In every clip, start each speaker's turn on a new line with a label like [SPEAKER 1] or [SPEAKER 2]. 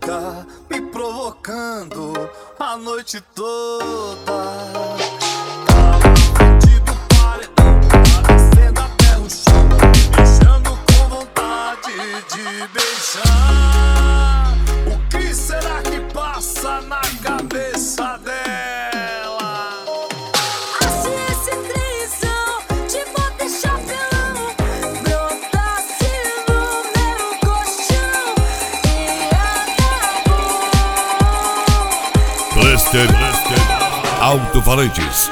[SPEAKER 1] boca, me provocando a noite toda. Tá na frente do paredão, tá descendo até o chão, me deixando com vontade de beijar. O que será que passa na cabeça dela?
[SPEAKER 2] Cluster Alto-Falantes.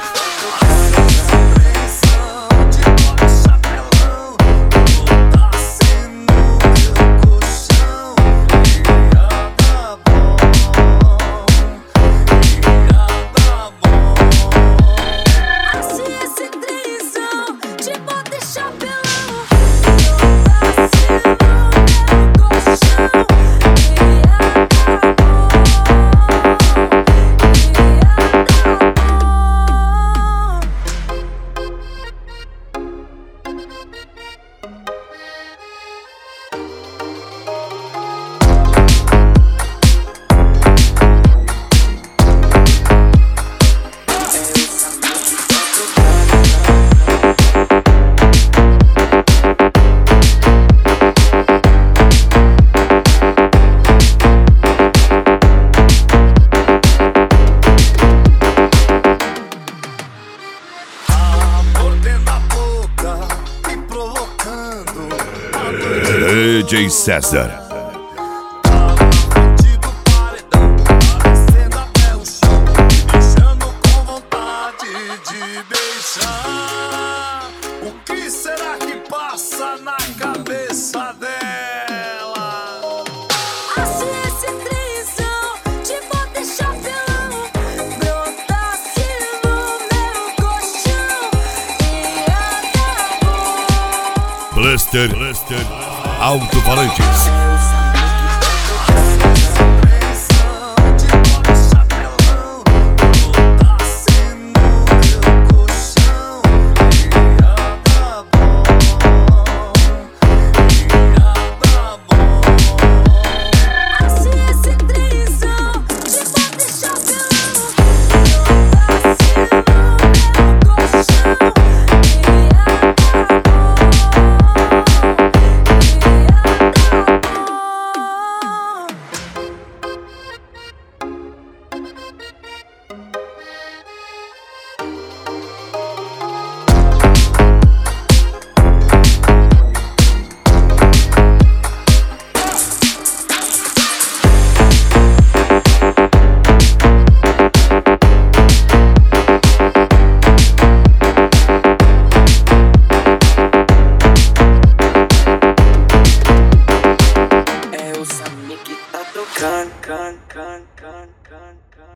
[SPEAKER 2] DJ César.
[SPEAKER 1] O que será que passa na cabeça dela?
[SPEAKER 3] Acho esse trisão, te vou deixar pelão, brotasse no meu colchão e acabou.
[SPEAKER 2] Cluster Alto-Falantes.
[SPEAKER 4] É o Sammy que tá tocando.